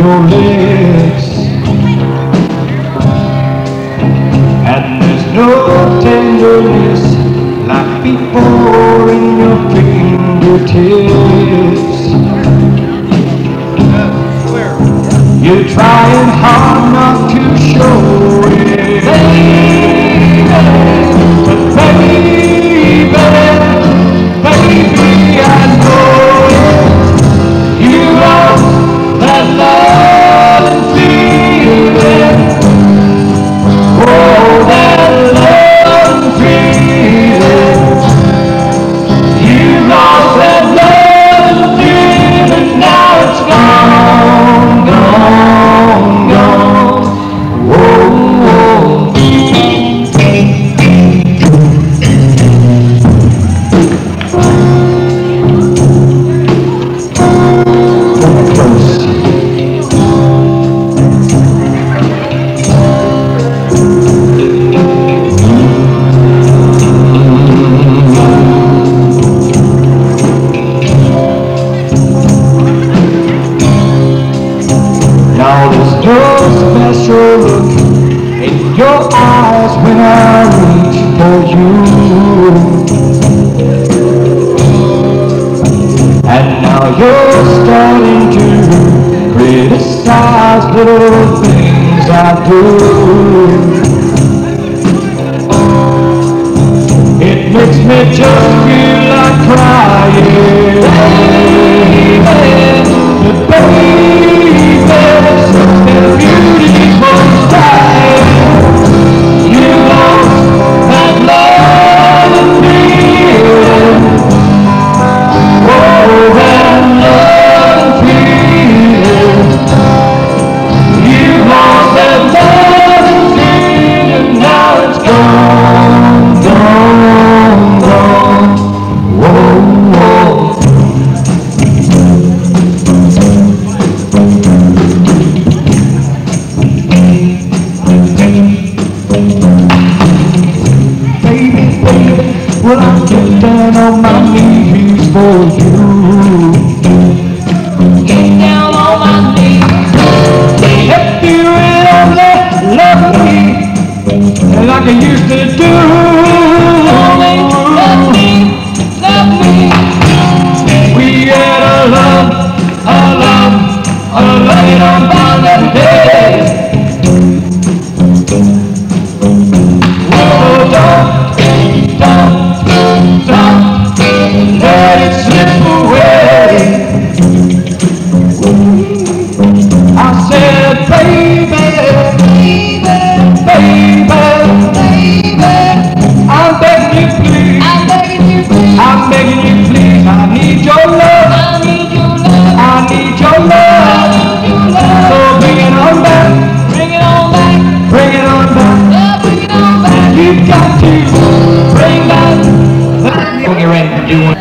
your lips, and there's no tenderness like before in your fingertips. You're trying hard not to show it, baby, but baby, baby, I know it. You lost that love and feeling. Oh, that love and feeling. You lost that love and feeling. Now it's gone, gone, gone. Whoa, now there's no special look in your eyes when I reach for you, and now you're starting to criticize little things I do. It makes me just feel like crying, baby, but baby, such a beautiful sight. You lost that love and feeling. Oh, that love and feeling. You lost that love and feeling. Now it's gone, gone, gone. Whoa, whoa. Baby, baby, well, I'm getting down on my knees for you. Get down on my knees. If you really love me like I used to do, only love me, love me. We had a late on Valentine's Day. Oh, don't let it slip away. I said, baby, I'm begging you please, I'm begging you please, I need your love, I need your love, so bring it on back, bring it on back, bring it on back, bring it on back. You've got to bring back. We'll get ready to do one.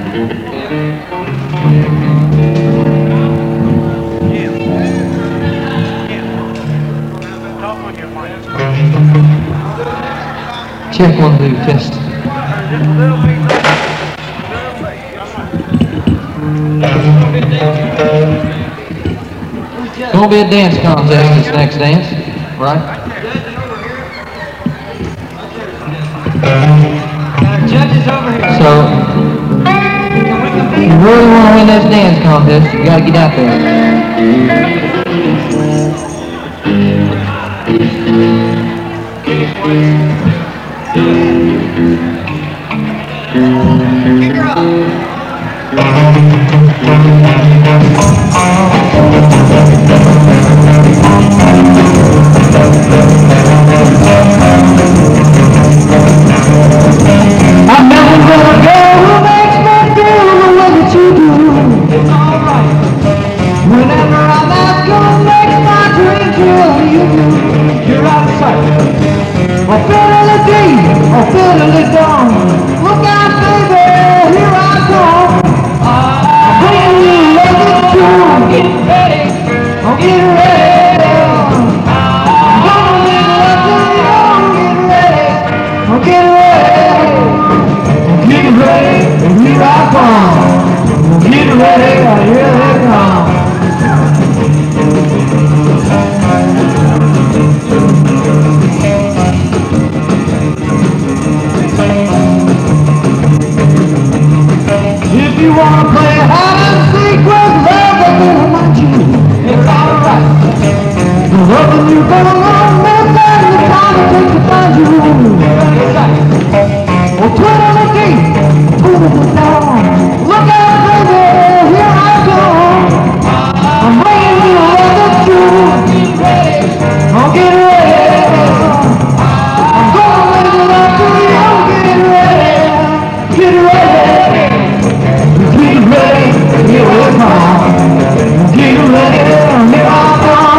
Check 1, 2, test. It's gonna be a dance contest this next dance, right? Judges over here. So, if you really want to win this dance contest, you gotta get out there. I'm never gonna go who makes me feel the way that you do. It's alright. Whenever I'm out, gonna make my dream feel you do. You're out of sight. Or finally deep, or finally gone. Look out, baby, here I come. I'm bringing you love and true. I'm getting ready. I'm getting ready. I'm gonna make love to you. I'm getting ready. I'm getting ready. I'm getting ready, and here I come. I'm getting ready, and here they come. been a long minute and the time it takes to find you. Well, put on the gate, put it down. Look out, baby, here I come. I'm bringing you all the truth. Oh, get ready. I'm gonna make love to you. Get ready. Get ready. Get ready. Here I come. Get ready. Here I come.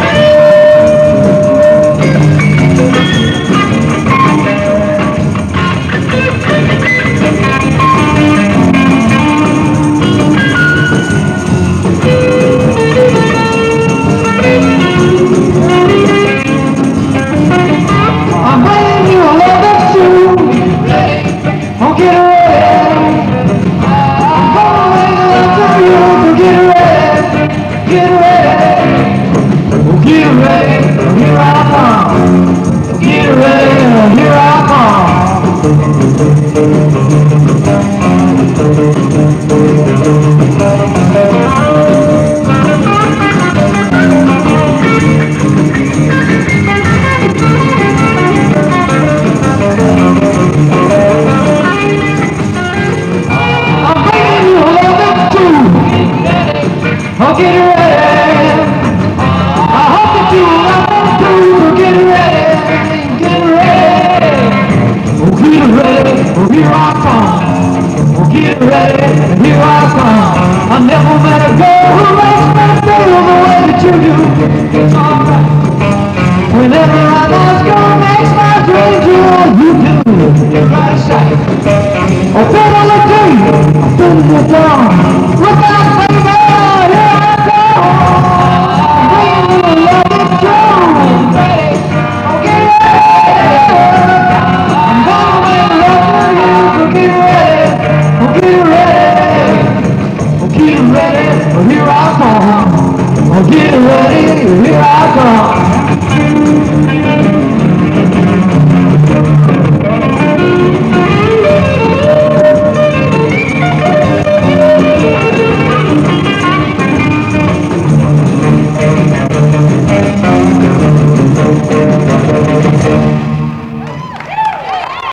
I'm bringing you a love that's true. Oh, get ready. I'm gonna make love to you. So get ready. Get ready. Oh, get ready. Here I come. Get ready. Here I come. I'm bringing you a love that's true. Oh, get ready. I hope that you love them too. So get ready. Get ready. Oh, get ready. Oh, here I come. Oh, get ready. Here I come. I never met a girl who makes me feel the way that you do. It's alright. Whenever I ask her, makes my dreams real. You do. You're right side. Oh, been on the day. I've been in the dawn. Look out, baby. Here I come. I'm bringing you a love that's true. Oh, get ready. I'm gonna make love to you. So get ready. Oh, get ready. Oh, get ready. Oh, here I come. Oh, get ready. Here I come.